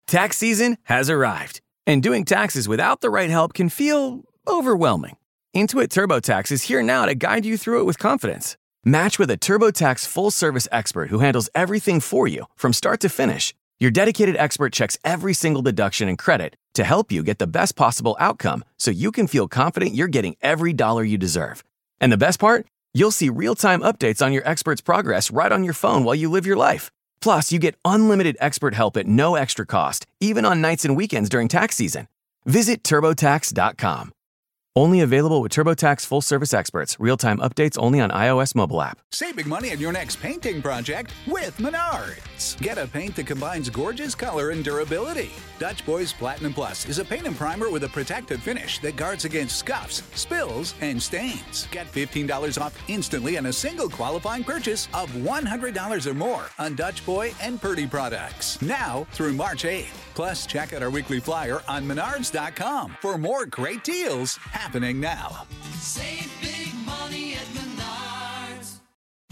Tax season has arrived, and doing taxes without the right help can feel overwhelming. Intuit TurboTax is here now to guide you through it with confidence. Match with a TurboTax full-service expert who handles everything for you from start to finish. Your dedicated expert checks every single deduction and credit to help you get the best possible outcome so you can feel confident you're getting every dollar you deserve. And the best part? You'll see real-time updates on your expert's progress right on your phone while you live your life. Plus, you get unlimited expert help at no extra cost, even on nights and weekends during tax season. Visit TurboTax.com. Only available with TurboTax full-service experts. Real-time updates only on iOS mobile app. Save big money on your next painting project with Menards. Get a paint that combines gorgeous color and durability. Dutch Boys Platinum Plus is a paint and primer with a protective finish that guards against scuffs, spills, and stains. Get $15 off instantly on a single qualifying purchase of $100 or more on Dutch Boy and Purdy products. Now through March 8th. Plus, check out our weekly flyer on Menards.com for more great deals happening now. Save big money at Menards.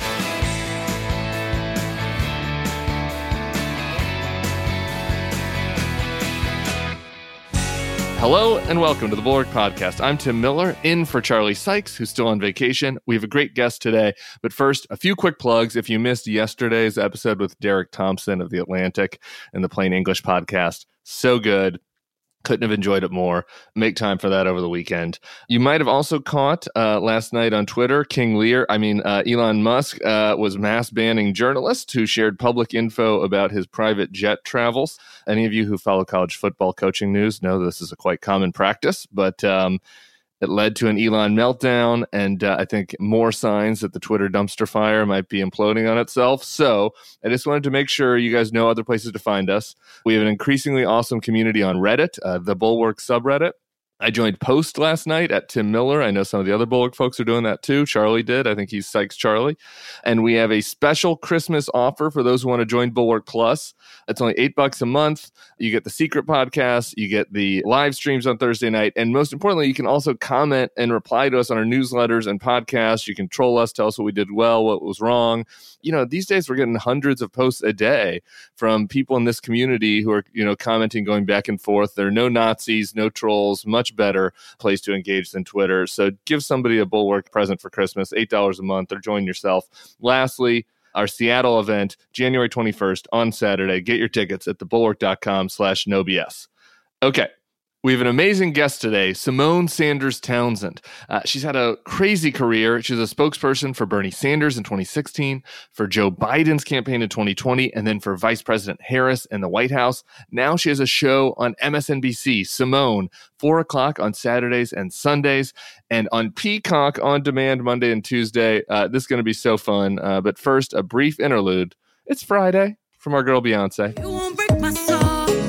Hello and welcome to the Bulwark Podcast. I'm Tim Miller, in for Charlie Sykes, who's still on vacation. We have a great guest today, but first, a few quick plugs. If you missed yesterday's episode with Derek Thompson of The Atlantic and the Plain English Podcast, so good. Couldn't have enjoyed it more. Make time for that over the weekend. You might have also caught last night on Twitter, Elon Musk was mass banning journalists who shared public info about his private jet travels. Any of you who follow college football coaching news know this is a quite common practice, but it led to an Elon meltdown, and I think more signs that the Twitter dumpster fire might be imploding on itself. So I just wanted to make sure you guys know other places to find us. We have an increasingly awesome community on Reddit, the Bulwark subreddit. I joined Post last night at Tim Miller. I know some of the other Bulwark folks are doing that too. Charlie did. I think he's Sykes Charlie. And we have a special Christmas offer for those who want to join Bulwark Plus. It's only $8 a month. You get the secret podcast. You get the live streams on Thursday night. And most importantly, you can also comment and reply to us on our newsletters and podcasts. You can troll us, tell us what we did well, what was wrong. You know, these days we're getting hundreds of posts a day from people in this community who are, commenting, going back and forth. There are no Nazis, no trolls, much better place to engage than Twitter. So give somebody a Bulwark present for Christmas, $8 a month, or join yourself. Lastly, our Seattle event, January 21st on Saturday. Get your tickets at thebulwark.com/nobs. Okay. We have an amazing guest today, Symone Sanders Townsend. She's had a crazy career. She's a spokesperson for Bernie Sanders in 2016, for Joe Biden's campaign in 2020, and then for Vice President Harris in the White House. Now she has a show on MSNBC, Symone, 4 o'clock on Saturdays and Sundays, and on Peacock on demand Monday and Tuesday. This is going to be so fun. But first, a brief interlude. It's Friday from our girl Beyonce. You won't break my soul.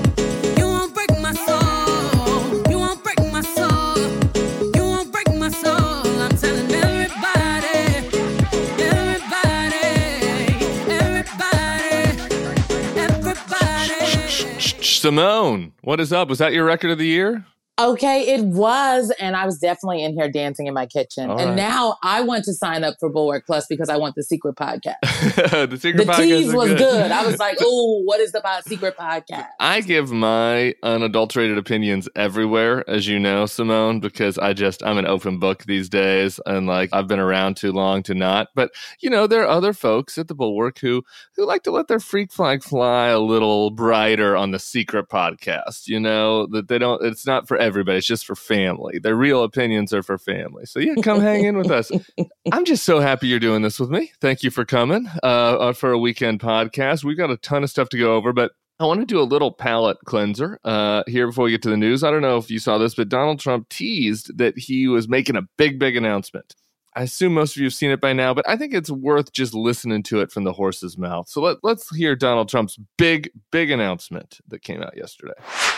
Symone, what is up? Was that your record of the year? Okay, it was, and I was definitely in here dancing in my kitchen. All and right. now I want to sign up for Bulwark Plus because I want the secret podcast. The podcast tease was good. I was like, oh, what is the secret podcast? I give my unadulterated opinions everywhere, as you know, Symone, because I'm an open book these days, and I've been around too long to not. But, there are other folks at the Bulwark who like to let their freak flag fly a little brighter on the secret podcast, that they don't, it's not for everybody. It's just for family. Their real opinions are for family. So yeah, come hang in with us. I'm just so happy you're doing this with me. Thank you for coming for a weekend podcast. We've got a ton of stuff to go over, but I want to do a little palate cleanser here before we get to the news. I don't know if you saw this, but Donald Trump teased that he was making a big, big announcement. I assume most of you have seen it by now, but I think it's worth just listening to it from the horse's mouth. So let's hear Donald Trump's big, big announcement that came out yesterday.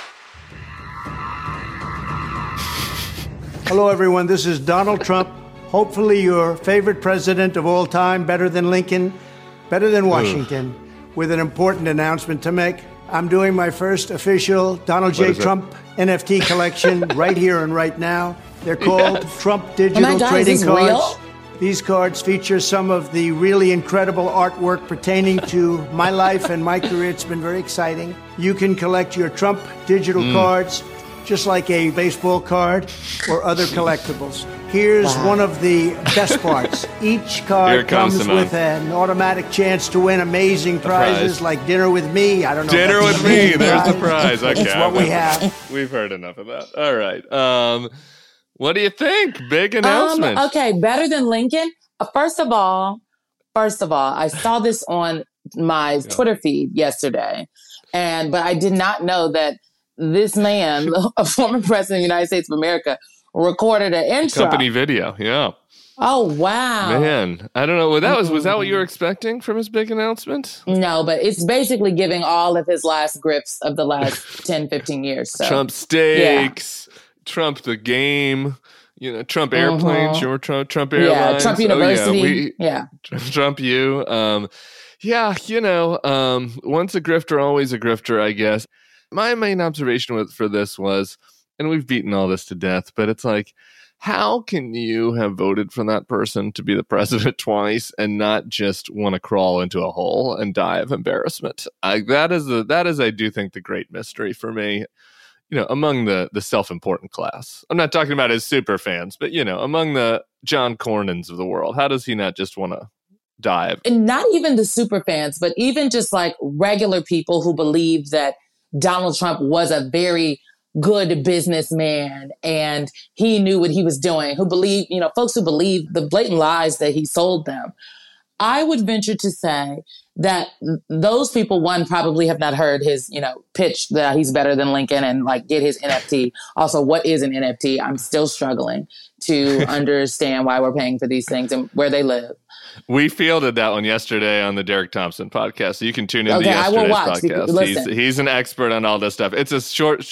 Hello, everyone. This is Donald Trump. Hopefully your favorite president of all time, better than Lincoln, better than Washington, with an important announcement to make. I'm doing my first official Donald J. Trump NFT collection right here and right now. They're called Trump Digital Trading Cards. Real? These cards feature some of the really incredible artwork pertaining to my life and my career. It's been very exciting. You can collect your Trump digital cards just like a baseball card or other collectibles. Here's one of the best parts. Each card comes with an automatic chance to win amazing prizes like dinner with me. I don't know. Dinner with me. There's the prize. Okay, It's what we have. We've heard enough of that. All right. What do you think? Big announcement. Okay, better than Lincoln. First of all, I saw this on my Twitter feed yesterday, but I did not know that this man, a former president of the United States of America, recorded an intro. Company video, yeah. Oh, wow. Man, I don't know. Was that what you were expecting from his big announcement? No, but it's basically giving all of his last grips of the last 10, 15 years. So. Trump steaks, Trump the game, Trump airplanes, your Trump Airlines. Yeah, Trump University. Trump U. Once a grifter, always a grifter, I guess. My main observation for this was, and we've beaten all this to death, but it's like, how can you have voted for that person to be the president twice and not just want to crawl into a hole and die of embarrassment? That is, I do think, the great mystery for me. Among the self-important class. I'm not talking about his super fans, but, among the John Cornyn's of the world, how does he not just want to die? And not even the super fans, but even just like regular people who believe that Donald Trump was a very good businessman and he knew what he was doing, who believe, folks who believe the blatant lies that he sold them. I would venture to say that those people, one, probably have not heard his, pitch that he's better than Lincoln and like get his NFT. Also, what is an NFT? I'm still struggling to understand why we're paying for these things and where they live. We fielded that one yesterday on the Derek Thompson podcast. So you can tune into yesterday's podcast. He's an expert on all this stuff. It's a short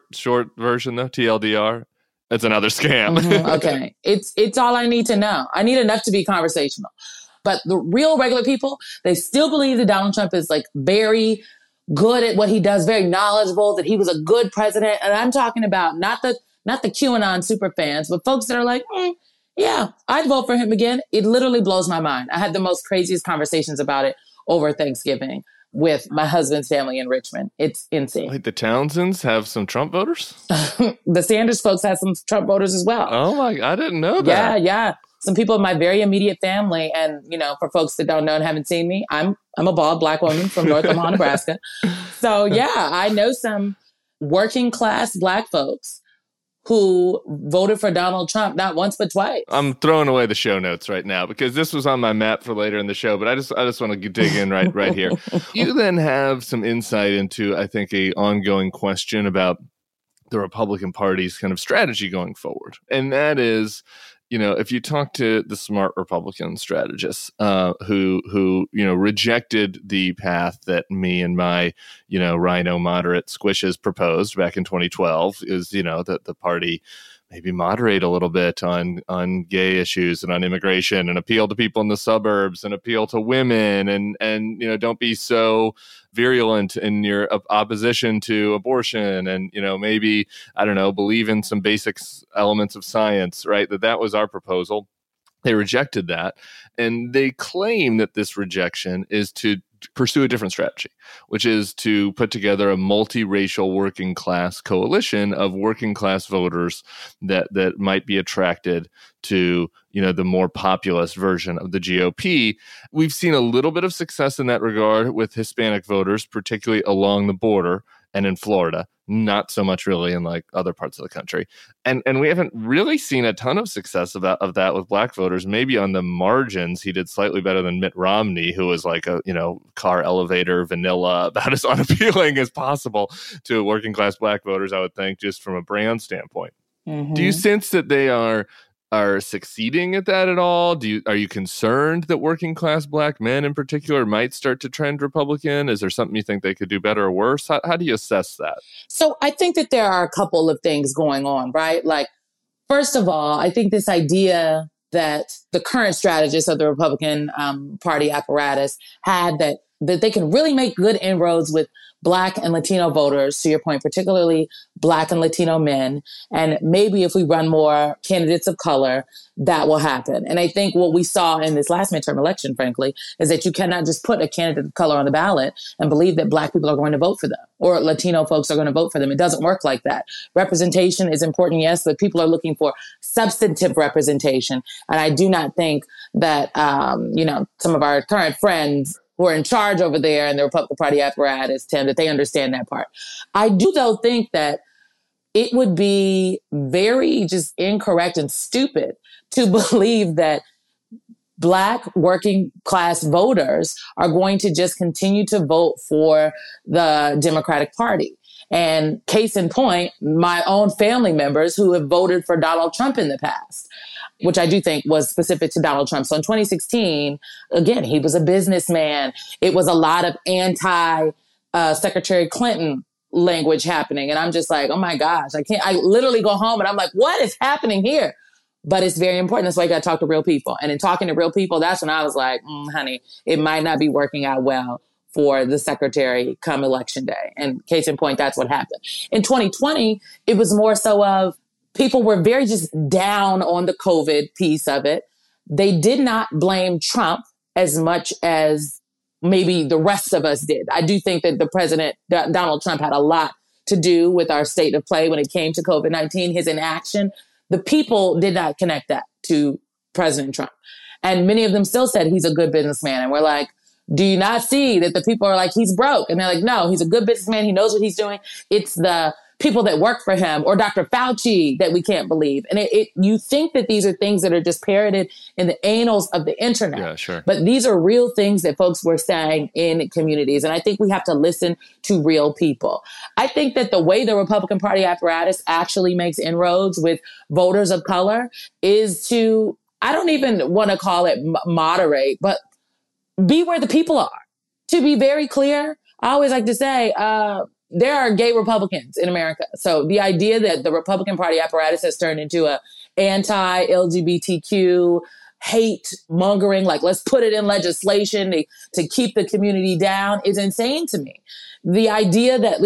version though, TLDR. It's another scam. Okay. It's all I need to know. I need enough to be conversational. But the real regular people, they still believe that Donald Trump is like very good at what he does, very knowledgeable, that he was a good president. And I'm talking about not the QAnon super fans, but folks that are like, yeah, I'd vote for him again. It literally blows my mind. I had the most craziest conversations about it over Thanksgiving with my husband's family in Richmond. It's insane. Wait, the Townsends have some Trump voters? The Sanders folks have some Trump voters as well. Oh my, I didn't know that. Yeah. Some people in my very immediate family. And, for folks that don't know and haven't seen me, I'm a bald Black woman from North Omaha, Nebraska. So yeah, I know some working class Black folks who voted for Donald Trump not once but twice. I'm throwing away the show notes right now because this was on my map for later in the show, but I just want to dig in right here. You then have some insight into, I think, a ongoing question about the Republican Party's kind of strategy going forward. And that is, if you talk to the smart Republican strategists who rejected the path that me and my, rhino moderate squishes proposed back in 2012 is, that the party maybe moderate a little bit on gay issues and on immigration and appeal to people in the suburbs and appeal to women and don't be so virulent in your opposition to abortion and, maybe, I don't know, believe in some basic elements of science, right? That was our proposal. They rejected that. And they claim that this rejection is to pursue a different strategy, which is to put together a multiracial working class coalition of working class voters that might be attracted to, the more populist version of the GOP. We've seen a little bit of success in that regard with Hispanic voters, particularly along the border and in Florida. Not so much really in like other parts of the country. And we haven't really seen a ton of success of that with Black voters. Maybe on the margins, he did slightly better than Mitt Romney, who was like a, car elevator vanilla, about as unappealing as possible to working class Black voters, I would think, just from a brand standpoint. Mm-hmm. Do you sense that they are succeeding at that at all? Are you concerned that working class Black men in particular might start to trend Republican? Is there something you think they could do better or worse? How do you assess that? So I think that there are a couple of things going on, right? Like, first of all, I think this idea that the current strategists of the Republican Party apparatus had that that they can really make good inroads with Black and Latino voters, to your point, particularly Black and Latino men. And maybe if we run more candidates of color, that will happen. And I think what we saw in this last midterm election, frankly, is that you cannot just put a candidate of color on the ballot and believe that Black people are going to vote for them or Latino folks are going to vote for them. It doesn't work like that. Representation is important, yes, but people are looking for substantive representation. And I do not think that, some of our current friends who are in charge over there in the Republican Party apparatus, Tim, that they understand that part. I do, though, think that it would be very just incorrect and stupid to believe that Black working class voters are going to just continue to vote for the Democratic Party. And case in point, my own family members who have voted for Donald Trump in the past, which I do think was specific to Donald Trump. So in 2016, again, he was a businessman. It was a lot of anti-Secretary Clinton language happening. And I'm just like, oh my gosh, I literally go home and I'm like, what is happening here? But it's very important. That's why you got to talk to real people. And in talking to real people, that's when I was like, honey, it might not be working out well for the secretary come election day. And case in point, that's what happened. In 2020, it was more so of, people were very just down on the COVID piece of it. They did not blame Trump as much as maybe the rest of us did. I do think that the president, Donald Trump, had a lot to do with our state of play when it came to COVID-19, his inaction. The people did not connect that to President Trump. And many of them still said he's a good businessman. And we're like, do you not see that the people are like, he's broke? And they're like, no, he's a good businessman. He knows what he's doing. It's the people that work for him or Dr. Fauci that we can't believe. And you think that these are things that are just parroted in the annals of the internet. Yeah, sure. But these are real things that folks were saying in communities. And I think we have to listen to real people. I think that the way the Republican Party apparatus actually makes inroads with voters of color is to, I don't even want to call it moderate, but be where the people are. To be very clear, I always like to say, there are gay Republicans in America. So the idea that the Republican Party apparatus has turned into a anti-LGBTQ hate mongering, like let's put it in legislation to keep the community down is insane to me. The idea that,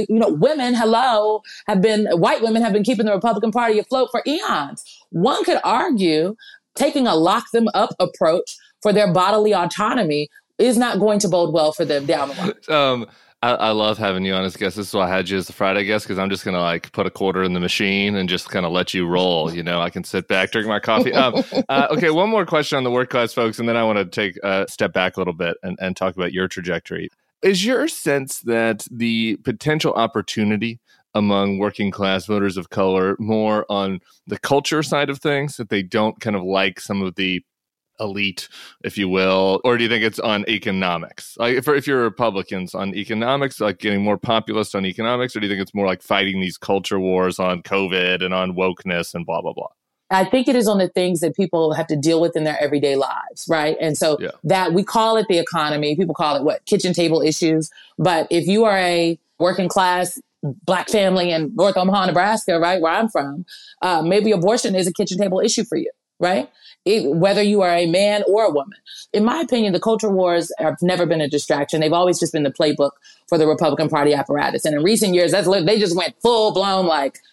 white women have been keeping the Republican Party afloat for eons. One could argue taking a lock them up approach for their bodily autonomy is not going to bode well for them down the line. I love having you on as guest. This is why I had you as the Friday guest, because I'm just going to put a quarter in the machine and just kind of let you roll. I can sit back, drink my coffee. Okay, one more question on the work class folks, and then I want to take a step back a little bit and talk about your trajectory. Is your sense that the potential opportunity among working class voters of color more on the culture side of things, that they don't kind of like some of the elite, if you will, or do you think it's on economics? Like if you're Republicans on economics, like getting more populist on economics, or do you think it's more like fighting these culture wars on COVID and on wokeness and blah, blah, blah? I think it is on the things that people have to deal with in their everyday lives, right? And so that we call it the economy. People call it kitchen table issues. But if you are a working class Black family in North Omaha, Nebraska, right, where I'm from, maybe abortion is a kitchen table issue for you, right? Whether you are a man or a woman. In my opinion, the culture wars have never been a distraction. They've always just been the playbook for the Republican Party apparatus. And in recent years, they just went full blown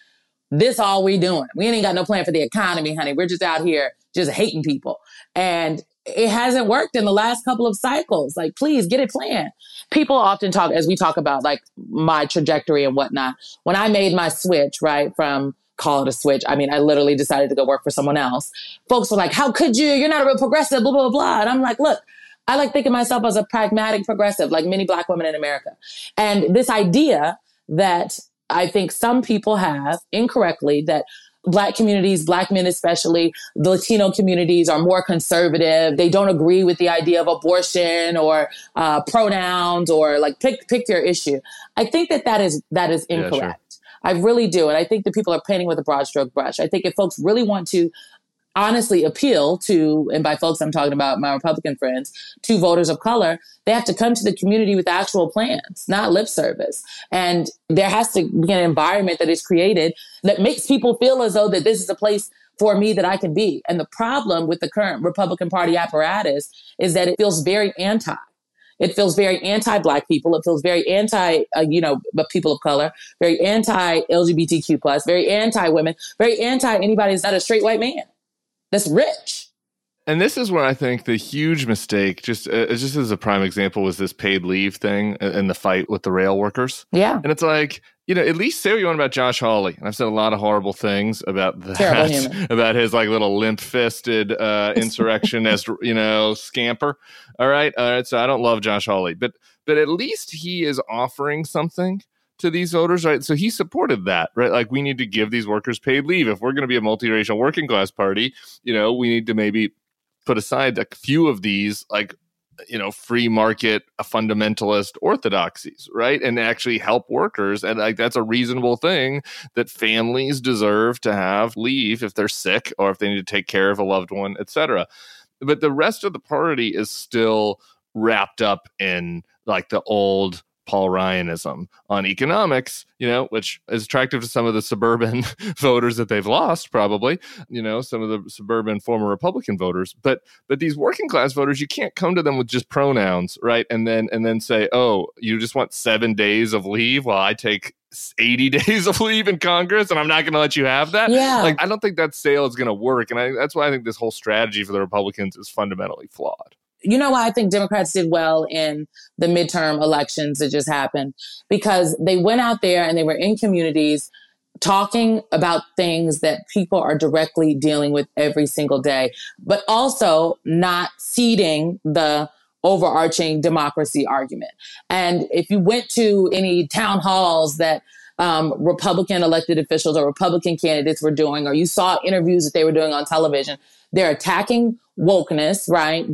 this all we doing. We ain't got no plan for the economy, honey. We're just out here just hating people. And it hasn't worked in the last couple of cycles. Please get it planned. People often talk, as we talk about my trajectory and whatnot. When I made my switch, right, from call it a switch. I mean, I literally decided to go work for someone else. Folks were like, how could you? You're not a real progressive, blah, blah, blah. And I'm like, look, I like thinking myself as a pragmatic progressive, like many Black women in America. And this idea that I think some people have incorrectly, that Black communities, Black men especially, the Latino communities are more conservative. They don't agree with the idea of abortion or pronouns or pick your issue. I think that is incorrect. Yeah, sure. I really do. And I think that people are painting with a broad stroke brush. I think if folks really want to honestly appeal to, and by folks, I'm talking about my Republican friends, to voters of color, they have to come to the community with actual plans, not lip service. And there has to be an environment that is created that makes people feel as though that this is a place for me that I can be. And the problem with the current Republican Party apparatus is that it feels very anti. It feels very anti-Black people. It feels very anti, people of color, very anti-LGBTQ plus, very anti-women, very anti anybody that's not a straight white man that's rich. And this is where I think the huge mistake, just as a prime example, was this paid leave thing and the fight with the rail workers. Yeah. And it's like, at least say what you want about Josh Hawley. And I've said a lot of horrible things about that, about his like little limp-fisted insurrectionist, scamper. All right. So I don't love Josh Hawley, but at least he is offering something to these voters, right? So he supported that, right? Like, we need to give these workers paid leave. If we're going to be a multiracial working class party, we need to maybe put aside a few of these, like, free market, fundamentalist orthodoxies, right? And actually help workers. And like, that's a reasonable thing, that families deserve to have leave if they're sick or if they need to take care of a loved one, etc. But the rest of the party is still wrapped up in like the old Paul Ryanism on economics, which is attractive to some of the suburban voters that they've lost, probably, some of the suburban former Republican voters. But these working class voters, you can't come to them with just pronouns, right? And then say, oh, you just want 7 days of leave while I take 80 days of leave in Congress and I'm not going to let you have that. Yeah. Like, I don't think that sale is going to work. And that's why I think this whole strategy for the Republicans is fundamentally flawed. You know why I think Democrats did well in the midterm elections that just happened? Because they went out there and they were in communities talking about things that people are directly dealing with every single day, but also not ceding the overarching democracy argument. And if you went to any town halls that Republican elected officials or Republican candidates were doing, or you saw interviews that they were doing on television, they're attacking wokeness, right?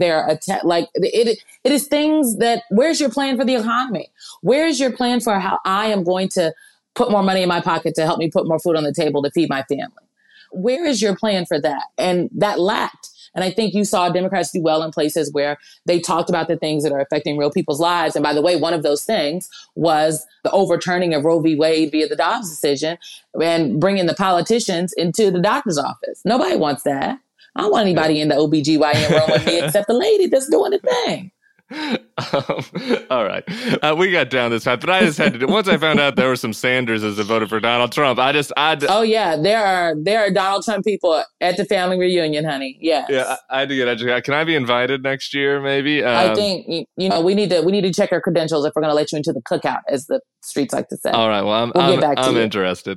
It is things that, where's your plan for the economy? Where's your plan for how I am going to put more money in my pocket to help me put more food on the table to feed my family? Where is your plan for that? And that lacked. And I think you saw Democrats do well in places where they talked about the things that are affecting real people's lives. And by the way, one of those things was the overturning of Roe v. Wade via the Dobbs decision and bringing the politicians into the doctor's office. Nobody wants that. I don't want anybody in the OBGYN room with me except the lady that's doing the thing. All right. We got down this path, but I just had to do, once I found out there were some Sanderses that voted for Donald Trump, oh yeah, there are Donald Trump people at the family reunion, honey. Yes. Yeah, I had to get educated. Can I be invited next year, maybe? I think, we need to check our credentials if we're going to let you into the cookout, as the streets like to say. All right. Well, I'm interested.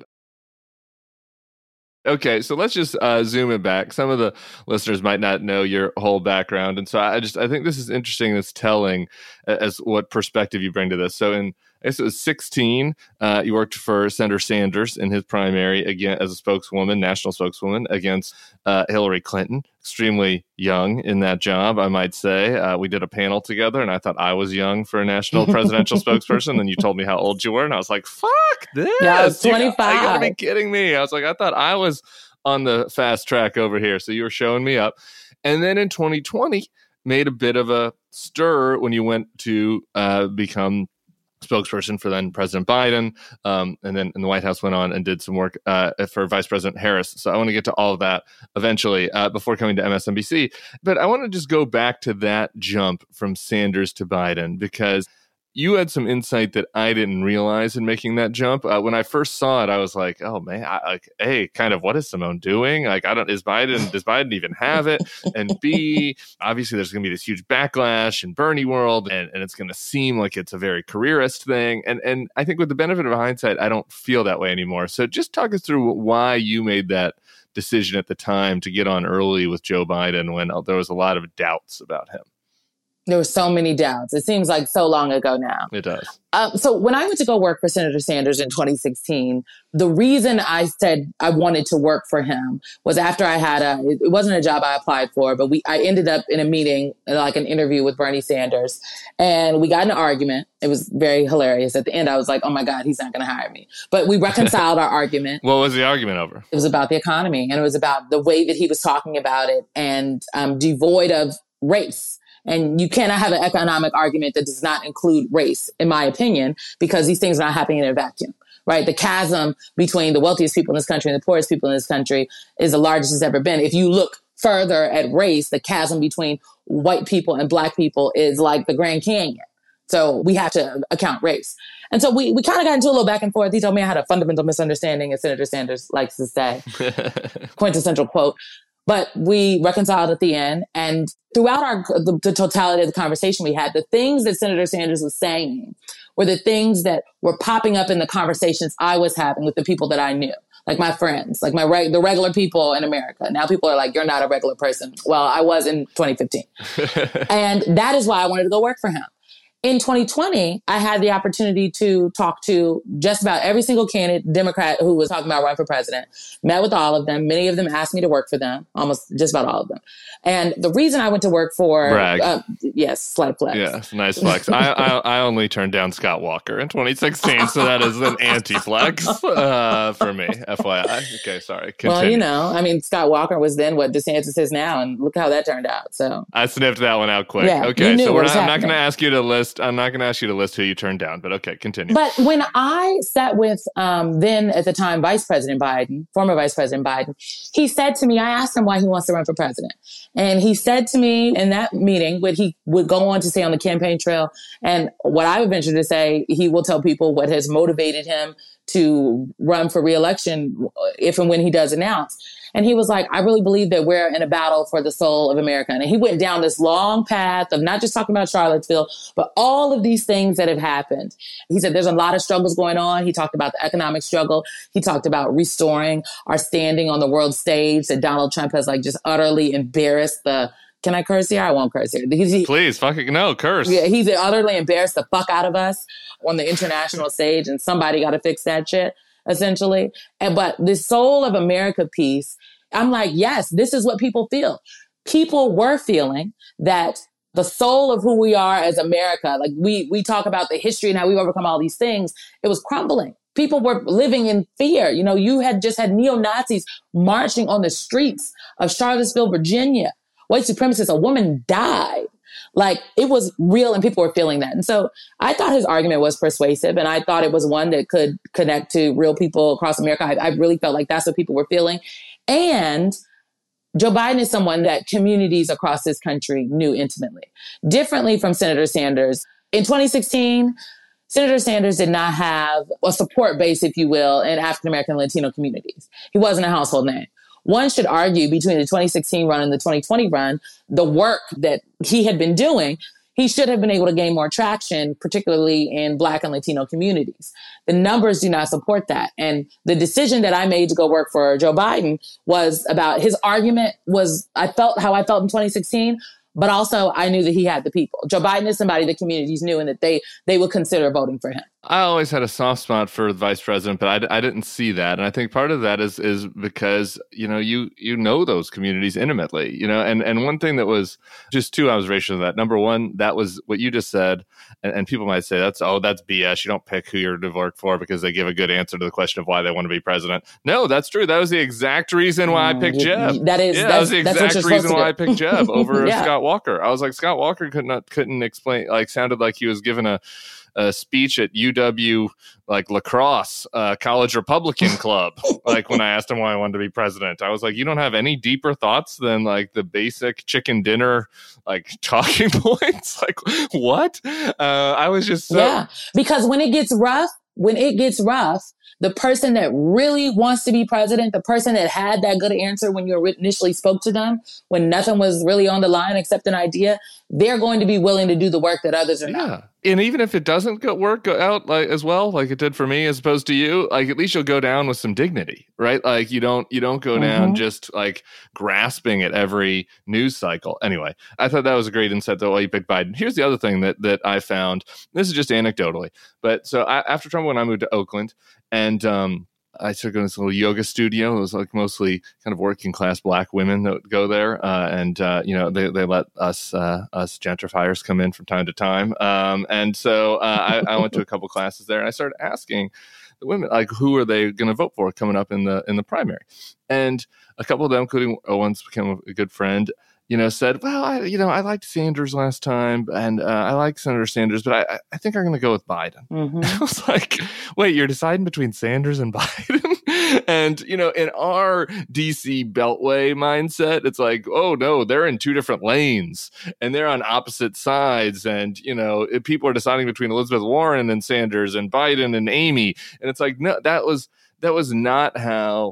Okay, so let's just zoom it back. Some of the listeners might not know your whole background, and so I think this is interesting. It's telling as what perspective you bring to this. So I guess it was 16. You worked for Senator Sanders in his primary, again as a spokeswoman, national spokeswoman against Hillary Clinton. Extremely young in that job, I might say. We did a panel together, and I thought I was young for a national presidential spokesperson. Then you told me how old you were, and I was like, "Fuck this!" Yeah, I was 25. You gotta be kidding me! I was like, I thought I was on the fast track over here. So you were showing me up, and then in 2020, made a bit of a stir when you went to become spokesperson for then President Biden, and then in the White House went on and did some work for Vice President Harris. So I want to get to all of that eventually before coming to MSNBC. But I want to just go back to that jump from Sanders to Biden, because you had some insight that I didn't realize in making that jump. When I first saw it, I was like, "Oh man, A, kind of what is Simone doing? Like, does Biden even have it? And B, obviously there's going to be this huge backlash in Bernie world, and it's going to seem like it's a very careerist thing. And I think with the benefit of hindsight, I don't feel that way anymore. So just talk us through why you made that decision at the time to get on early with Joe Biden when there was a lot of doubts about him. There were so many doubts. It seems like so long ago now. It does. So when I went to go work for Senator Sanders in 2016, the reason I said I wanted to work for him was after I had it wasn't a job I applied for, but I ended up in a meeting, like an interview with Bernie Sanders, and we got in an argument. It was very hilarious. At the end, I was like, oh my God, he's not going to hire me. But we reconciled our argument. What was the argument over? It was about the economy, and it was about the way that he was talking about it, and devoid of race. And you cannot have an economic argument that does not include race, in my opinion, because these things are not happening in a vacuum, right? The chasm between the wealthiest people in this country and the poorest people in this country is the largest it's ever been. If you look further at race, the chasm between white people and black people is like the Grand Canyon, So we have to account race. And so we kind of got into a little back and forth. He told me I had a fundamental misunderstanding, as Senator Sanders likes to say. Quintessential quote. But we reconciled at the end. And throughout the totality of the conversation we had, the things that Senator Sanders was saying were the things that were popping up in the conversations I was having with the people that I knew, like my friends, like the regular people in America. Now people are like, you're not a regular person. Well, I was in 2015. And that is why I wanted to go work for him. In 2020, I had the opportunity to talk to just about every single candidate, Democrat who was talking about running for president, met with all of them. Many of them asked me to work for them, almost just about all of them. And the reason I went to work for... Brag. Yes, slight flex. Yeah, nice flex. I only turned down Scott Walker in 2016, so that is an anti-flex for me, FYI. Okay, sorry. Continue. Well, I mean, Scott Walker was then what DeSantis is now, and look how that turned out. So I sniffed that one out quick. Yeah, okay, so I'm not going to ask you to list. I'm not going to ask you to list who you turned down, but okay, continue. But when I sat with then at the time Vice President Biden, former Vice President Biden, he said to me, I asked him why he wants to run for president. And he said to me in that meeting, what he would go on to say on the campaign trail, and what I would venture to say, he will tell people what has motivated him to run for re-election if and when he does announce. And he was like, I really believe that we're in a battle for the soul of America. And he went down this long path of not just talking about Charlottesville, but all of these things that have happened. He said there's a lot of struggles going on. He talked about the economic struggle. He talked about restoring our standing on the world stage, that Donald Trump has like just utterly embarrassed the... Can I curse here? I won't curse here. Please, fucking no, curse. Yeah, he's utterly embarrassed the fuck out of us on the international stage, and somebody got to fix that shit, essentially. But the soul of America piece, I'm like, yes, this is what people feel. People were feeling that the soul of who we are as America, like we talk about the history and how we've overcome all these things, it was crumbling. People were living in fear. You had just had neo-Nazis marching on the streets of Charlottesville, Virginia. White supremacists, a woman died. Like, it was real and people were feeling that. And so I thought his argument was persuasive, and I thought it was one that could connect to real people across America. I really felt like that's what people were feeling. And Joe Biden is someone that communities across this country knew intimately. Differently from Senator Sanders. In 2016, Senator Sanders did not have a support base, if you will, in African-American and Latino communities. He wasn't a household name. One should argue between the 2016 run and the 2020 run, the work that he had been doing, he should have been able to gain more traction, particularly in Black and Latino communities. The numbers do not support that. And the decision that I made to go work for Joe Biden was about his argument was, I felt how I felt in 2016, but also I knew that he had the people. Joe Biden is somebody that communities knew and that they would consider voting for him. I always had a soft spot for the vice president, but I didn't see that. And I think part of that is because, you know those communities intimately, and one thing that was just two observations of that. Number one, that was what you just said. And people might say that's BS. You don't pick who you're to work for because they give a good answer to the question of why they want to be president. No, that's true. That was the exact reason why I picked Jeb. That was the exact reason why I picked Jeb over Yeah. Scott Walker. I was like, Scott Walker couldn't explain, sounded like he was given a speech at UW, like lacrosse, college Republican club. Like when I asked him why I wanted to be president, I was like, you don't have any deeper thoughts than like the basic chicken dinner, like talking points. Like what? I was just Yeah, because when it gets rough, the person that really wants to be president, the person that had that good answer when you initially spoke to them, when nothing was really on the line except an idea, they're going to be willing to do the work that others are not. And even if it doesn't go out like as well, like it did for me as opposed to you, like at least you'll go down with some dignity, right? Like you don't go down just like grasping at every news cycle. Anyway, I thought that was a great insight though. Why you picked Biden. Here's the other thing that I found. This is just anecdotally, but so after Trump, when I moved to Oakland, and I took in this little yoga studio. It was like mostly kind of working class Black women that would go there. They let us gentrifiers come in from time to time. And so I went to a couple classes there and I started asking the women, like, who are they going to vote for coming up in the primary? And a couple of them, including one's became a good friend, said, well, I liked Sanders last time and I like Senator Sanders, but I think I'm going to go with Biden. I was like, wait, you're deciding between Sanders and Biden? And, in our DC Beltway mindset, it's like, oh no, they're in two different lanes and they're on opposite sides. And, people are deciding between Elizabeth Warren and Sanders and Biden and Amy. And it's like, no, that was not how,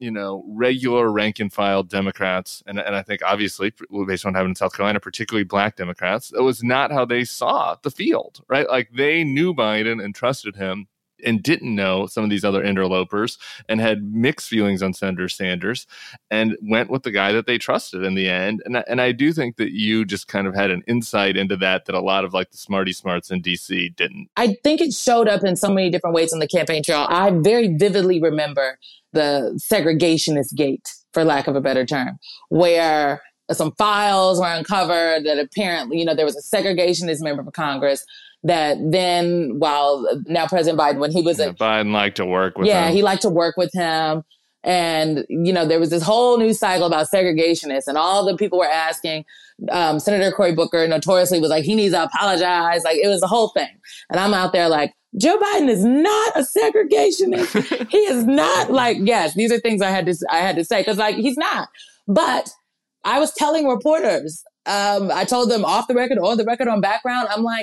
regular rank and file Democrats, and I think obviously based on having in South Carolina, particularly black Democrats, that was not how they saw the field, right? Like they knew Biden and trusted him and didn't know some of these other interlopers and had mixed feelings on Senator Sanders and went with the guy that they trusted in the end. And I do think that you just kind of had an insight into that a lot of like the smarty smarts in DC didn't. I think it showed up in so many different ways on the campaign trail. I very vividly remember the segregationist gate, for lack of a better term, where some files were uncovered that apparently, there was a segregationist member of Congress that then, while now President Biden, when he was Biden liked to work with him. Yeah, he liked to work with him. And, there was this whole news cycle about segregationists, and all the people were asking. Senator Cory Booker notoriously was like, he needs to apologize. Like, it was the whole thing. And I'm out there like, Joe Biden is not a segregationist. He is not like, yes, these are things I had to say, because like, he's not. But I was telling reporters, I told them off the record, on the record, on background, I'm like,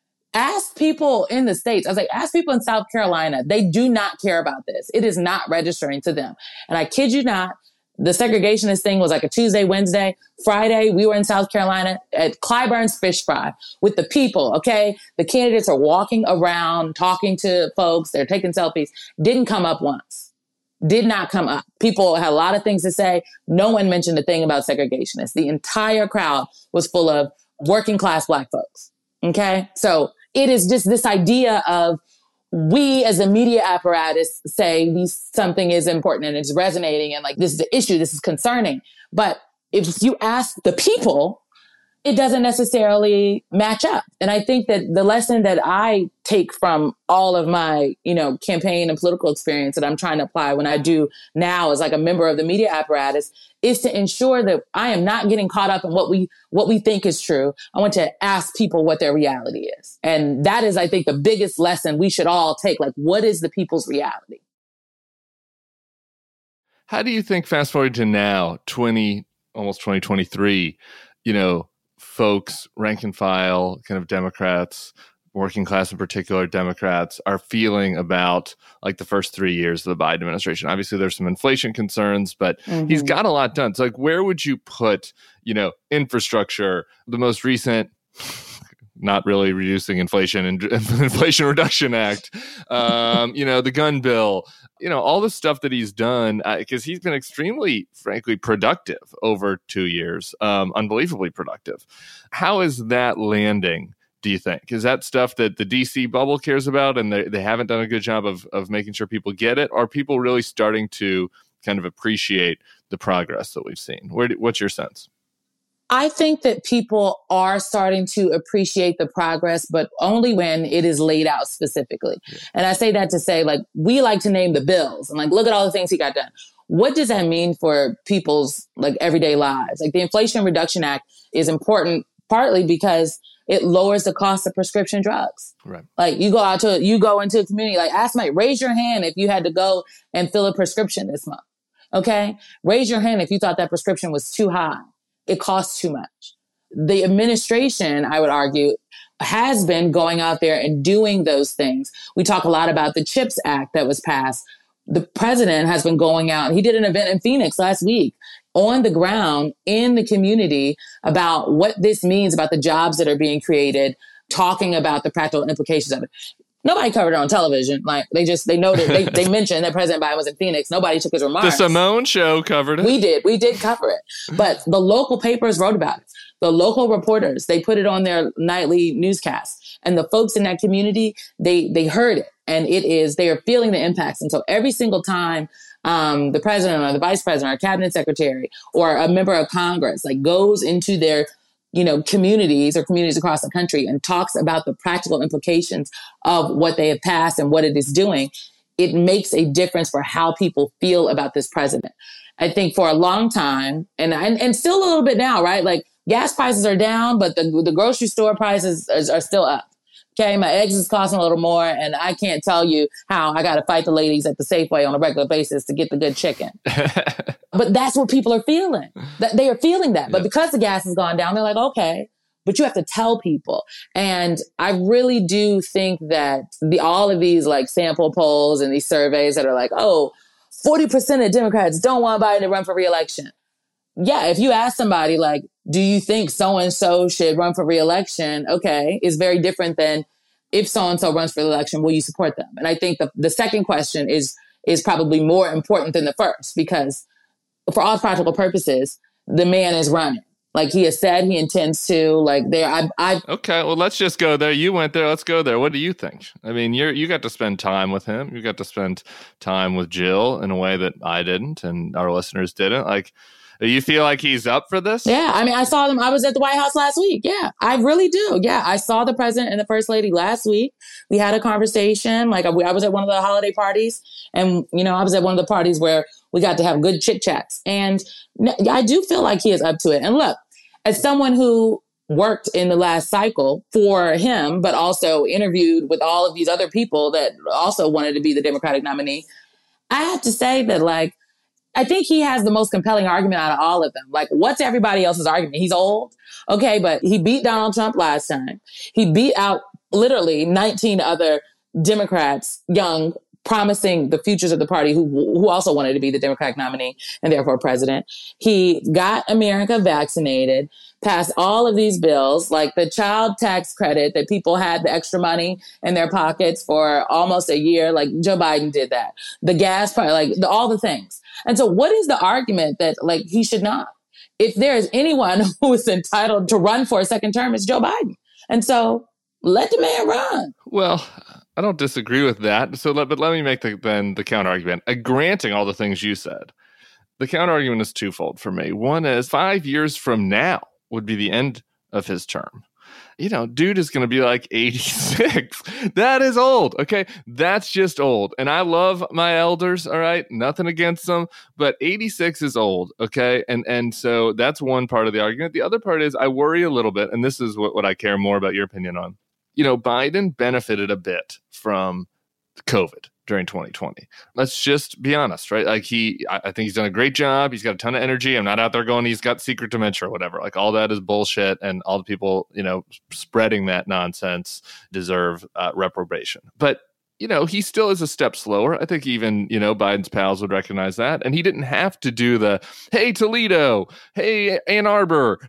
ask people in the States. I was like, ask people in South Carolina. They do not care about this. It is not registering to them. And I kid you not, the segregationist thing was like a Tuesday, Wednesday, Friday. We were in South Carolina at Clyburn's Fish Fry with the people. Okay. The candidates are walking around, talking to folks. They're taking selfies. Didn't come up once. Did not come up. People had a lot of things to say. No one mentioned a thing about segregationists. The entire crowd was full of working class Black folks. Okay. So it is just this idea of, we as a media apparatus say something is important and it's resonating and like, this is the issue, this is concerning. But if you ask the people, it doesn't necessarily match up. And I think that the lesson that I take from all of my, campaign and political experience that I'm trying to apply when I do now as like a member of the media apparatus is to ensure that I am not getting caught up in what we think is true. I want to ask people what their reality is. And that is, I think, the biggest lesson we should all take. Like, what is the people's reality? How do you think, fast forward to now, almost 2023, folks, rank and file, kind of Democrats, working class in particular Democrats, are feeling about like the first 3 years of the Biden administration? Obviously, there's some inflation concerns, but he's got a lot done. So like, where would you put, infrastructure, the most recent, not really reducing inflation and Inflation Reduction Act, the gun bill, all the stuff that he's done, because he's been extremely, frankly, productive over 2 years, unbelievably productive. How is that landing, do you think? Is that stuff that the DC bubble cares about and they haven't done a good job of making sure people get it? Or are people really starting to kind of appreciate the progress that we've seen? What's your sense? I think that people are starting to appreciate the progress, but only when it is laid out specifically. Yeah. And I say that to say, like, we like to name the bills and like, look at all the things he got done. What does that mean for people's like everyday lives? Like the Inflation Reduction Act is important partly because it lowers the cost of prescription drugs. Right. Like you go into a community, like ask Mike, raise your hand if you had to go and fill a prescription this month. Okay. Raise your hand if you thought that prescription was too high. It costs too much. The administration, I would argue, has been going out there and doing those things. We talk a lot about the CHIPS Act that was passed. The president has been going out. He did an event in Phoenix last week on the ground in the community about what this means about the jobs that are being created, talking about the practical implications of it. Nobody covered it on television. Like they noted, they mentioned that President Biden was in Phoenix. Nobody took his remarks. The Simone Show covered it. We did cover it. But the local papers wrote about it. The local reporters, they put it on their nightly newscasts. And the folks in that community, they heard it. And they are feeling the impacts. And so every single time the president or the vice president or cabinet secretary or a member of Congress like goes into their communities or communities across the country and talks about the practical implications of what they have passed and what it is doing, it makes a difference for how people feel about this president. I think for a long time, and still a little bit now, right? Like gas prices are down, but the grocery store prices are still up. Okay, my eggs is costing a little more, and I can't tell you how I got to fight the ladies at the Safeway on a regular basis to get the good chicken. But that's what people are feeling. That they are feeling that. But because the gas has gone down, they're like, okay, but you have to tell people. And I really do think that all of these like sample polls and these surveys that are like, oh, 40% of Democrats don't want Biden to run for re-election. Yeah, if you ask somebody like, do you think so-and-so should run for re-election? Okay, it's very different than if so-and-so runs for election, will you support them? And I think the second question is probably more important than the first, because for all practical purposes, the man is running. Like he has said he intends to, like there, Okay, well, let's just go there. You went there. Let's go there. What do you think? I mean, you got to spend time with him. You got to spend time with Jill in a way that I didn't and our listeners didn't. Like, do you feel like he's up for this? Yeah, I mean, I saw them. I was at the White House last week. Yeah, I really do. Yeah, I saw the president and the first lady last week. We had a conversation. Like I was at one of the holiday parties, and I was at one of the parties where we got to have good chit chats. And I do feel like he is up to it. And look, as someone who worked in the last cycle for him, but also interviewed with all of these other people that also wanted to be the Democratic nominee, I have to say that, like, I think he has the most compelling argument out of all of them. Like, what's everybody else's argument? He's old. Okay, but he beat Donald Trump last time. He beat out literally 19 other Democrats, young, promising the futures of the party who also wanted to be the Democratic nominee and therefore president. He got America vaccinated, passed all of these bills, like the child tax credit that people had the extra money in their pockets for almost a year. Like Joe Biden did that. The gas price, like all the things. And so what is the argument that like he should not? If there is anyone who is entitled to run for a second term, it's Joe Biden. And so let the man run. Well, I don't disagree with that. But let me make the counter argument. Granting all the things you said, the counter argument is twofold for me. One is 5 years from now would be the end of his term. Dude is going to be like 86. That is old. Okay. That's just old. And I love my elders. All right. Nothing against them, but 86 is old. Okay. And so that's one part of the argument. The other part is I worry a little bit. And this is what I care more about your opinion on. Biden benefited a bit from COVID during 2020. Let's just be honest, right? Like I think he's done a great job. He's got a ton of energy. I'm not out there going, he's got secret dementia or whatever. Like all that is bullshit. And all the people, spreading that nonsense deserve reprobation. But, he still is a step slower. I think even, Biden's pals would recognize that. And he didn't have to do the, hey, Toledo, hey, Ann Arbor,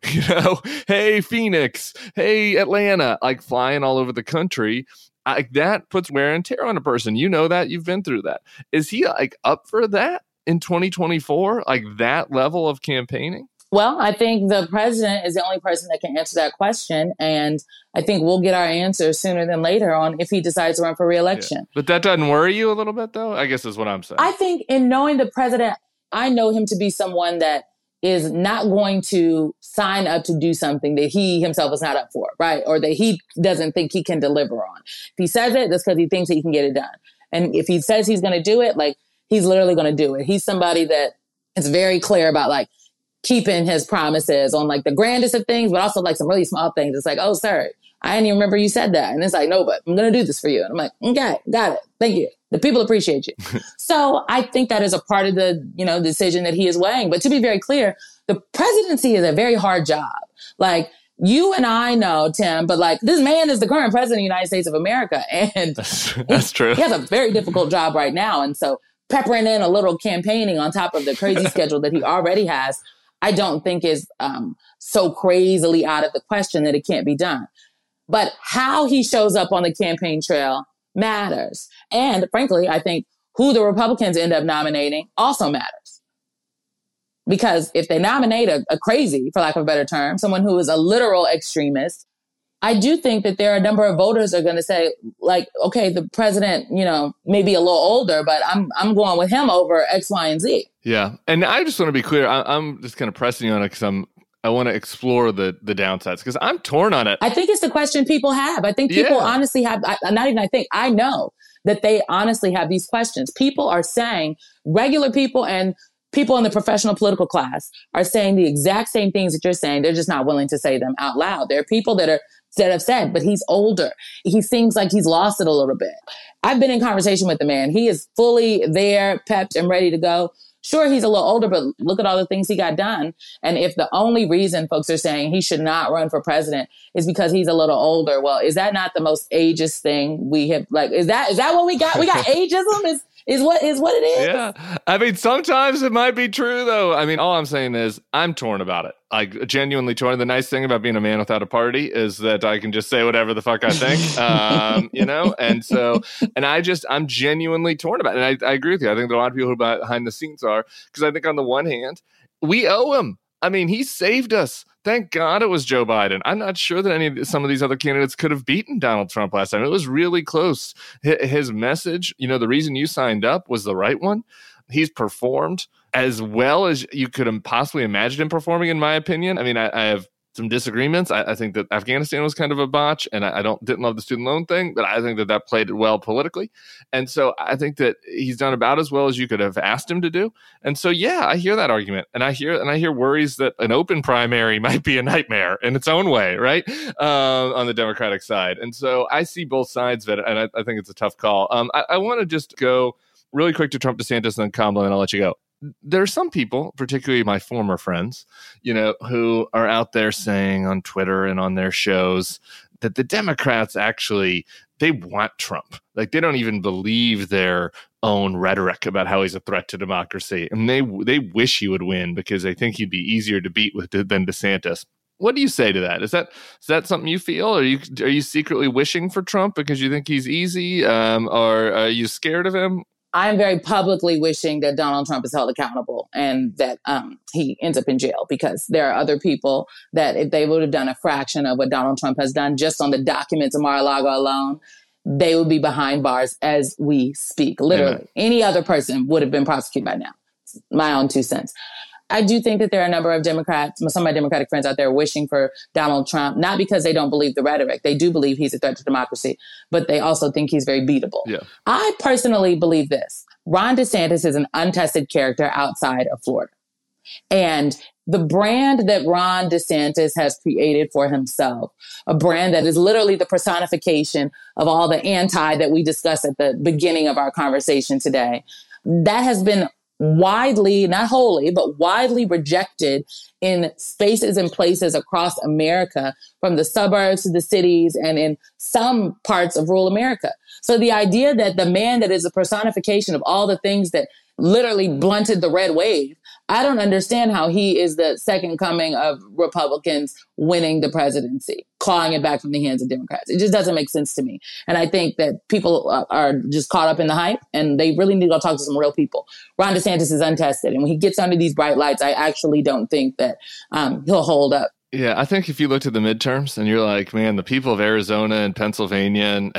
hey, Phoenix, hey, Atlanta, like flying all over the country. That puts wear and tear on a person. That. You've been through that. Is he like up for that in 2024? Like that level of campaigning? Well, I think the president is the only person that can answer that question. And I think we'll get our answer sooner than later on if he decides to run for re-election. Yeah. But that doesn't worry you a little bit, though? I guess is what I'm saying. I think in knowing the president, I know him to be someone that is not going to sign up to do something that he himself is not up for, right? Or that he doesn't think he can deliver on. If he says it, that's because he thinks he can get it done. And if he says he's going to do it, like he's literally going to do it. He's somebody that is very clear about like keeping his promises on like the grandest of things, but also like some really small things. It's like, oh, sir, I didn't even remember you said that. And it's like, no, but I'm going to do this for you. And I'm like, okay, got it. Thank you. The people appreciate you. So I think that is a part of the, decision that he is weighing. But to be very clear, the presidency is a very hard job. Like you and I know, Tim, but like this man is the current president of the United States of America. And that's true. He has a very difficult job right now. And so peppering in a little campaigning on top of the crazy schedule that he already has, I don't think is so crazily out of the question that it can't be done. But how he shows up on the campaign trail matters. And frankly, I think who the Republicans end up nominating also matters. Because if they nominate a crazy, for lack of a better term, someone who is a literal extremist, I do think that there are a number of voters that are going to say, like, okay, the president, may be a little older, but I'm going with him over X, Y, and Z. Yeah. And I just want to be clear. I'm just kind of pressing you on it because I want to explore the downsides because I'm torn on it. I think it's the question people have. I think people honestly have, I know that they honestly have these questions. People are saying, regular people and people in the professional political class are saying the exact same things that you're saying. They're just not willing to say them out loud. There are people that are that have said, but he's older. He seems like he's lost it a little bit. I've been in conversation with the man. He is fully there, pepped and ready to go. Sure, he's a little older, but look at all the things he got done. And if the only reason folks are saying he should not run for president is because he's a little older, well, is that not the most ageist thing we have? Like, is that what we got? We got ageism is what it is. Yeah. I mean, sometimes it might be true, though. I mean, all I'm saying is I'm torn about it. Like, genuinely torn. The nice thing about being a man without a party is that I can just say whatever the fuck I think, you know? And so, and I'm genuinely torn about it. And I agree with you. I think there are a lot of people who behind the scenes are, because I think on the one hand, we owe him. I mean, he saved us. Thank God it was Joe Biden. I'm not sure that some of these other candidates could have beaten Donald Trump last time. It was really close. His message, you know, the reason you signed up was the right one. He's performed as well as you could possibly imagine him performing, in my opinion. I mean, I have some disagreements. I think that Afghanistan was kind of a botch, and I didn't love the student loan thing, but I think that played it well politically. And so I think that he's done about as well as you could have asked him to do. And so, yeah, I hear that argument, and I hear worries that an open primary might be a nightmare in its own way, right? On the Democratic side. And so I see both sides of it, and I think it's a tough call. I want to just go really quick to Trump, DeSantis, and then Kamala, and I'll let you go. There are some people, particularly my former friends, you know, who are out there saying on Twitter and on their shows that the Democrats actually, they want Trump. Like, they don't even believe their own rhetoric about how he's a threat to democracy. And they wish he would win because they think he'd be easier to beat than DeSantis. What do you say to that? Is that something you feel? Are you secretly wishing for Trump because you think he's easy? Or are you scared of him? I'm very publicly wishing that Donald Trump is held accountable and that he ends up in jail, because there are other people that if they would have done a fraction of what Donald Trump has done just on the documents of Mar-a-Lago alone, they would be behind bars as we speak. Literally, Any other person would have been prosecuted by now. My own 2 cents. I do think that there are a number of Democrats, some of my Democratic friends out there wishing for Donald Trump, not because they don't believe the rhetoric. They do believe he's a threat to democracy, but they also think he's very beatable. Yeah. I personally believe this. Ron DeSantis is an untested character outside of Florida. And the brand that Ron DeSantis has created for himself, a brand that is literally the personification of all the anti that we discussed at the beginning of our conversation today, that has been widely, not wholly, but widely rejected in spaces and places across America, from the suburbs to the cities and in some parts of rural America. So the idea that the man that is a personification of all the things that literally blunted the red wave, I don't understand how he is the second coming of Republicans winning the presidency, clawing it back from the hands of Democrats. It just doesn't make sense to me. And I think that people are just caught up in the hype, and they really need to go talk to some real people. Ron DeSantis is untested. And when he gets under these bright lights, I actually don't think that he'll hold up. Yeah, I think if you looked at the midterms and you're like, man, the people of Arizona and Pennsylvania and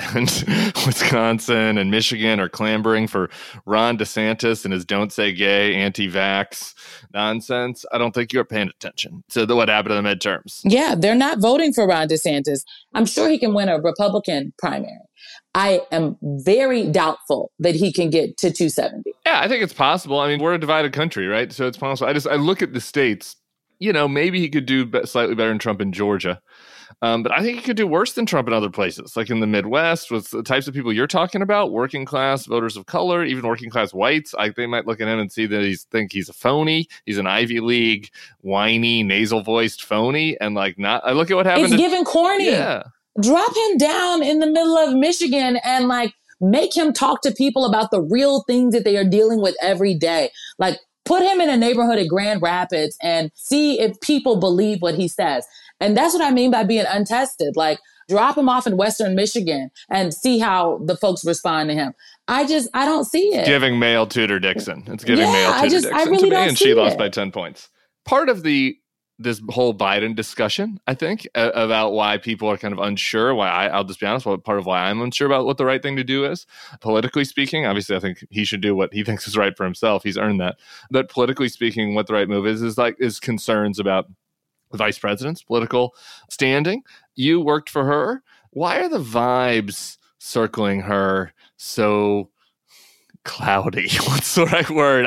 Wisconsin and Michigan are clamoring for Ron DeSantis and his don't say gay, anti-vax nonsense, I don't think you're paying attention to what happened in the midterms. Yeah, they're not voting for Ron DeSantis. I'm sure he can win a Republican primary. I am very doubtful that he can get to 270. Yeah, I think it's possible. I mean, we're a divided country, right? So it's possible. I look at the states. You know, maybe he could do slightly better than Trump in Georgia. But I think he could do worse than Trump in other places, like in the Midwest, with the types of people you're talking about, working class voters of color, even working class whites. They might look at him and see that think he's a phony. He's an Ivy League, whiny, nasal-voiced phony. And I look at what happened. It's giving corny. Yeah. Drop him down in the middle of Michigan and make him talk to people about the real things that they are dealing with every day. Put him in a neighborhood at Grand Rapids and see if people believe what he says. And that's what I mean by being untested. Drop him off in Western Michigan and see how the folks respond to him. I don't see it. It's giving male Tudor Dixon. It's giving male Tudor Dixon I really to me, don't and see she it. lost by 10 points. Part of this whole Biden discussion, I think, about why people are kind of unsure, I'll just be honest, part of why I'm unsure about what the right thing to do is, politically speaking. Obviously, I think he should do what he thinks is right for himself. He's earned that. But politically speaking, what the right move is concerns about the vice president's political standing. You worked for her. Why are the vibes circling her so cloudy. What's the right word?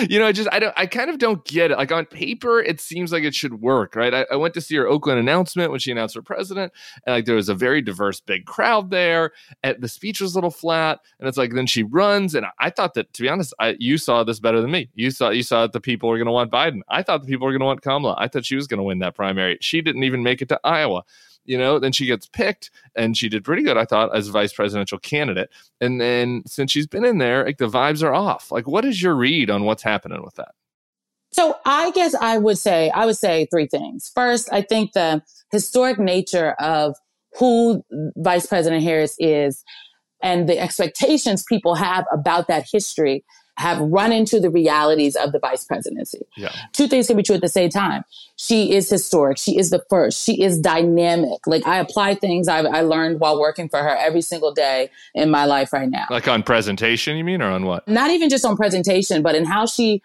I kind of don't get it. Like on paper, it seems like it should work, right? I went to see her Oakland announcement when she announced her president, and like there was a very diverse, big crowd there. And the speech was a little flat, and it's like then she runs, and I thought that, to be honest, you saw this better than me. You saw that the people were going to want Biden. I thought the people were going to want Kamala. I thought she was going to win that primary. She didn't even make it to Iowa. Then she gets picked, and she did pretty good, I thought, as vice presidential candidate. And then since she's been in there, like the vibes are off. Like, what is your read on what's happening with that? So I guess I would say three things. First, I think the historic nature of who Vice President Harris is and the expectations people have about that history have run into the realities of the vice presidency. Yeah. Two things can be true at the same time. She is historic. She is the first. She is dynamic. Like I apply things I learned while working for her every single day in my life right now. Like on presentation, you mean, or on what? Not even just on presentation, but in how she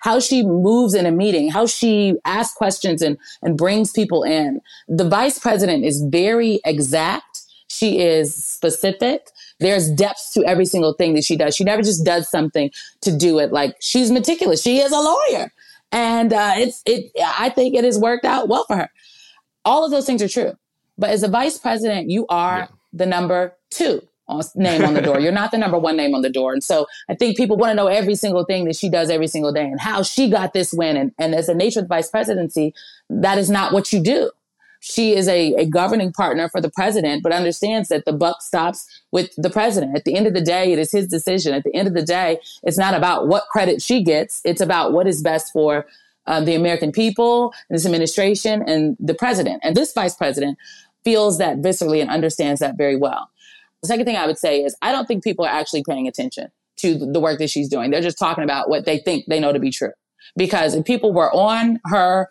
moves in a meeting, how she asks questions and brings people in. The vice president is very exact. She is specific. There's depth to every single thing that she does. She never just does something to do it. Like she's meticulous. She is a lawyer. And I think it has worked out well for her. All of those things are true. But as a vice president, you are the number 2 name on the door. You're not the number 1 name on the door. And so I think people want to know every single thing that she does every single day and how she got this win. And as the nature of the vice presidency, that is not what you do. She is a governing partner for the president, but understands that the buck stops with the president. At the end of the day, it is his decision. At the end of the day, it's not about what credit she gets. It's about what is best for the American people, this administration, and the president. And this vice president feels that viscerally and understands that very well. The second thing I would say is I don't think people are actually paying attention to the work that she's doing. They're just talking about what they think they know to be true. Because if people were on her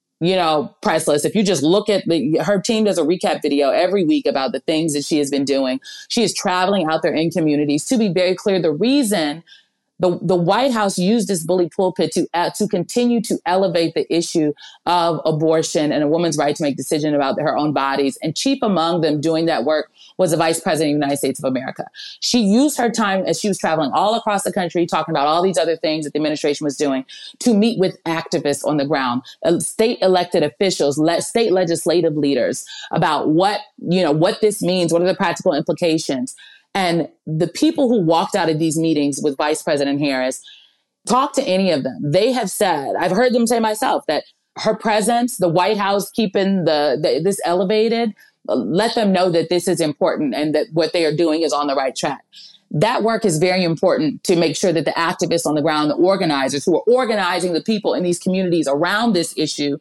press list. If you just look at her team does a recap video every week about the things that she has been doing. She is traveling out there in communities. To be very clear, the reason the White House used this bully pulpit to continue to elevate the issue of abortion and a woman's right to make decisions about her own bodies. And chief among them doing that work was the Vice President of the United States of America. She used her time as she was traveling all across the country, talking about all these other things that the administration was doing, to meet with activists on the ground, state elected officials, state legislative leaders about what this means, what are the practical implications. And the people who walked out of these meetings with Vice President Harris, talk to any of them. They have said, I've heard them say myself, that her presence, the White House keeping this elevated, let them know that this is important and that what they are doing is on the right track. That work is very important to make sure that the activists on the ground, the organizers who are organizing the people in these communities around this issue,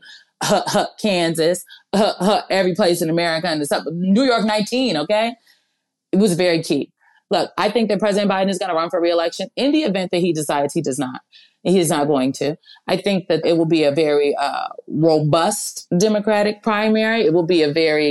Kansas, every place in America, and New York 19, okay? It was very key. Look, I think that President Biden is going to run for re-election in the event that he decides he does not. He is not going to. I think that it will be a very robust Democratic primary. It will be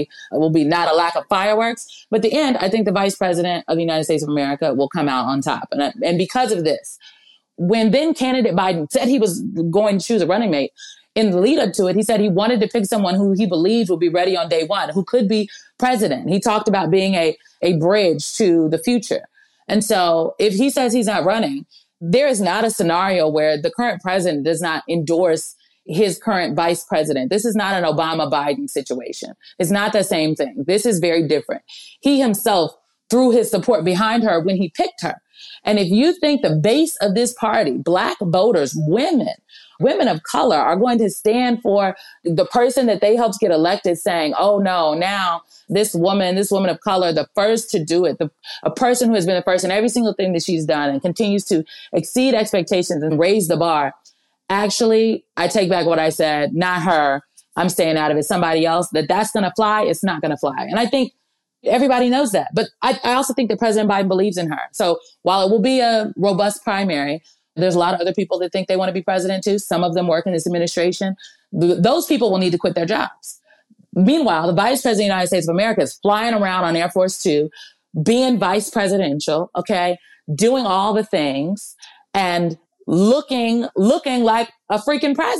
not a lack of fireworks. But at the end, I think the Vice President of the United States of America will come out on top. And because of this, when then candidate Biden said he was going to choose a running mate, in the lead up to it, he said he wanted to pick someone who he believed would be ready on day one, who could be president. He talked about being a bridge to the future. And so if he says he's not running, there is not a scenario where the current president does not endorse his current vice president. This is not an Obama-Biden situation. It's not the same thing. This is very different. He himself threw his support behind her when he picked her. And if you think the base of this party, Black voters, women of color, are going to stand for the person that they helped get elected, saying, oh no, now this woman of color, the first to do it, a person who has been the first in every single thing that she's done and continues to exceed expectations and raise the bar. Actually, I take back what I said, not her. I'm staying out of it. Somebody else, that's going to fly. It's not going to fly. And I think everybody knows that. But I also think that President Biden believes in her. So while it will be a robust primary, there's a lot of other people that think they want to be president too. Some of them work in this administration. Those people will need to quit their jobs. Meanwhile, the Vice President of the United States of America is flying around on Air Force Two, being vice presidential, okay, doing all the things and looking like a freaking president.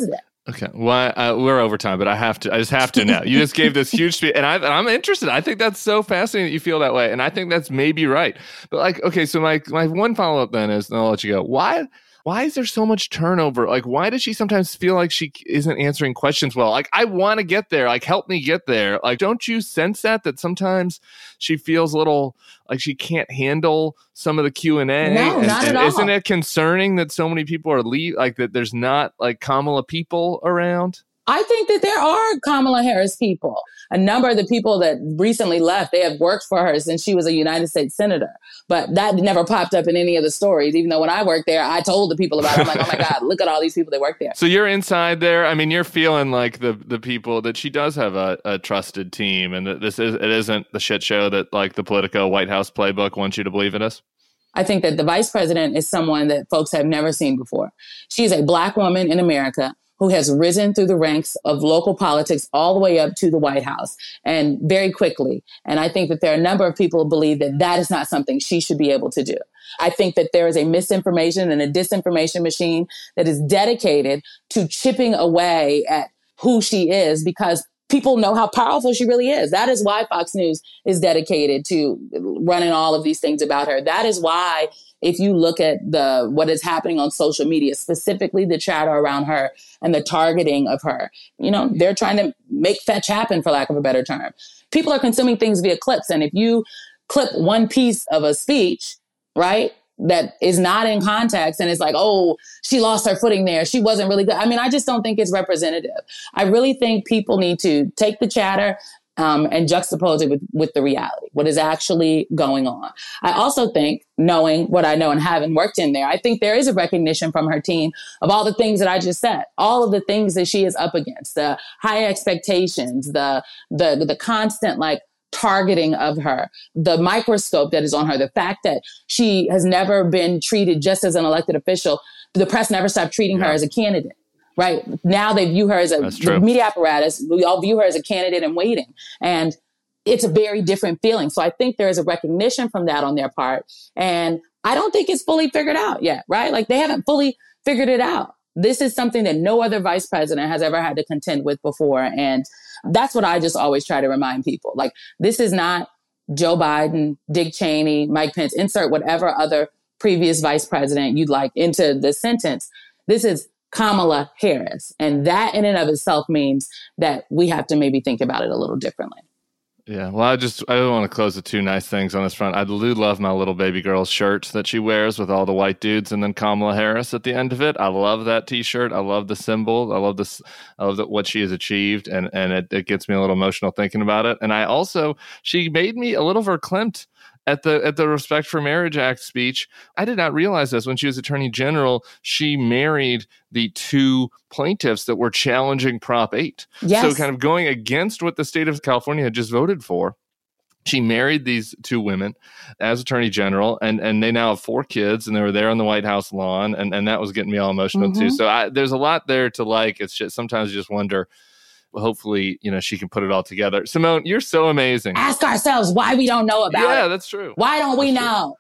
Okay, well, we're over time, but I just have to now. You just gave this huge speech, and I'm interested. I think that's so fascinating that you feel that way, and I think that's maybe right. But like, okay, so my one follow up then is, and I'll let you go. Why is there so much turnover? Like, why does she sometimes feel like she isn't answering questions well? Like, I want to get there. Like, help me get there. Like, don't you sense that sometimes she feels a little like she can't handle some of the Q&A? No, not at all. Isn't it concerning that so many people are like that there's not like Kamala people around? I think that there are Kamala Harris people. A number of the people that recently left, they have worked for her since she was a United States senator. But that never popped up in any of the stories, even though when I worked there, I told the people about it. I'm like, oh my God, look at all these people that work there. So you're inside there. I mean, you're feeling like the people that she does have a trusted team, and that it isn't the shit show that like the Politico White House playbook wants you to believe it is. I think that the vice president is someone that folks have never seen before. She's a Black woman in America who has risen through the ranks of local politics all the way up to the White House, and very quickly. And I think that there are a number of people who believe that that is not something she should be able to do. I think that there is a misinformation and a disinformation machine that is dedicated to chipping away at who she is, because people know how powerful she really is. That is why Fox News is dedicated to running all of these things about her. That is why, if you look at what is happening on social media, specifically the chatter around her and the targeting of her, they're trying to make fetch happen, for lack of a better term. People are consuming things via clips. And if you clip one piece of a speech, right, that is not in context, and it's like, oh, she lost her footing there, she wasn't really good. I mean, I just don't think it's representative. I really think people need to take the chatter and juxtapose it with the reality, what is actually going on. I also think, knowing what I know and having worked in there, I think there is a recognition from her team of all the things that I just said, all of the things that she is up against, the high expectations, the constant targeting of her, the microscope that is on her, the fact that she has never been treated just as an elected official. The press never stopped treating her as a candidate. Right now, they view her as the media apparatus. We all view her as a candidate in waiting. And it's a very different feeling. So I think there is a recognition from that on their part. And I don't think it's fully figured out yet, right? Like, they haven't fully figured it out. This is something that no other vice president has ever had to contend with before. And that's what I just always try to remind people. Like, this is not Joe Biden, Dick Cheney, Mike Pence, insert whatever other previous vice president you'd like into the sentence. This is Kamala Harris. And that in and of itself means that we have to maybe think about it a little differently. Yeah, well, I want to close with two nice things on this front. I do love my little baby girl's shirt that she wears with all the white dudes and then Kamala Harris at the end of it. I love that T-shirt. I love the symbol. I love this. I love what she has achieved, and it gets me a little emotional thinking about it. And she made me a little verklempt at the Respect for Marriage Act speech. I did not realize this. When she was Attorney General, she married the two plaintiffs that were challenging Prop 8. Yes. So kind of going against what the state of California had just voted for. She married these two women as Attorney General, and they now have 4 kids, and they were there on the White House lawn, and that was getting me all emotional too. So there's a lot there to like. It's just sometimes you just wonder, hopefully, she can put it all together. Simone, you're so amazing. Ask ourselves why we don't know about it. Yeah, that's true. Why don't we know?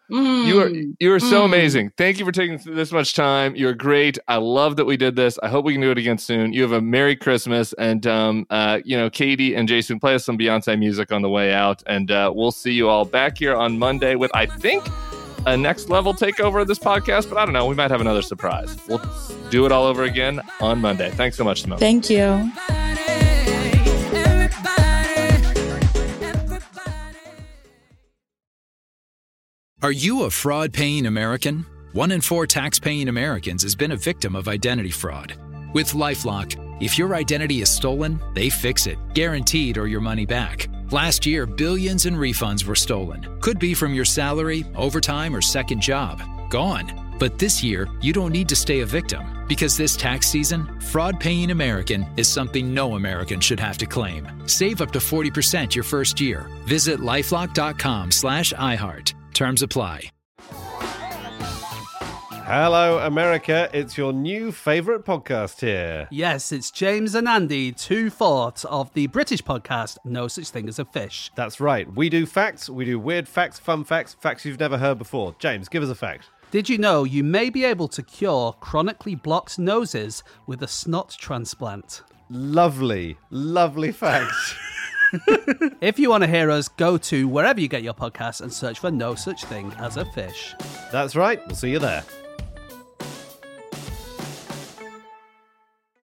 You are so amazing. Thank you for taking this much time. You're great. I love that we did this. I hope we can do it again soon. You have a Merry Christmas, and Katie and Jason, play us some Beyonce music on the way out, and we'll see you all back here on Monday with, I think, a next level takeover of this podcast, but I don't know. We might have another surprise. We'll do it all over again on Monday. Thanks so much, Simone. Thank you. Are you a fraud-paying American? 1 in 4 tax-paying Americans has been a victim of identity fraud. With LifeLock, if your identity is stolen, they fix it, guaranteed, or your money back. Last year, billions in refunds were stolen. Could be from your salary, overtime, or second job. Gone. But this year, you don't need to stay a victim, because this tax season, fraud-paying American is something no American should have to claim. Save up to 40% your first year. Visit LifeLock.com/iHeart. Terms apply. Hello, America. It's your new favourite podcast here. Yes, it's James and Andy, 2/4 of the British podcast No Such Thing as a Fish. That's right. We do facts. We do weird facts, fun facts, facts you've never heard before. James, give us a fact. Did you know you may be able to cure chronically blocked noses with a snot transplant? Lovely, lovely facts. If you want to hear us, go to wherever you get your podcasts and search for No Such Thing as a Fish. That's right. We'll see you there.